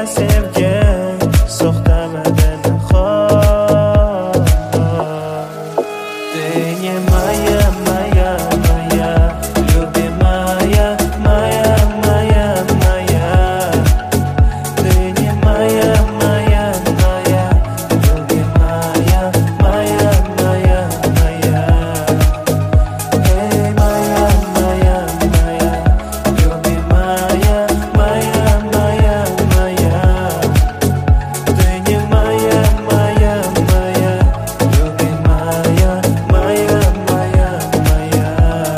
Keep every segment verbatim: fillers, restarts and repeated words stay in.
sevging so'xtamadi nahot. Ты не моя, моя, моя, любимая, моя, моя, моя. Ты не моя, моя, моя, любимая, моя, моя, моя. Эй, моя, моя, моя, любимая, моя, моя, моя. Ты не моя, моя, моя, любимая, моя, моя, моя.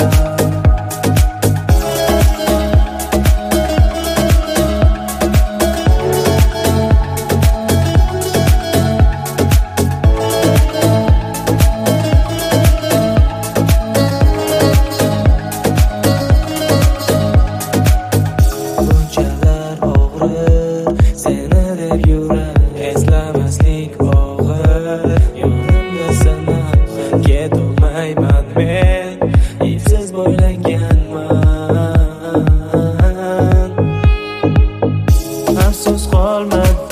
Bunchalar og'rir seni deb yurak, eslamaslik og'ir. Yonimda sanab ketolmayman men, ipsiz bo'ylanganman. Afsus qolmadi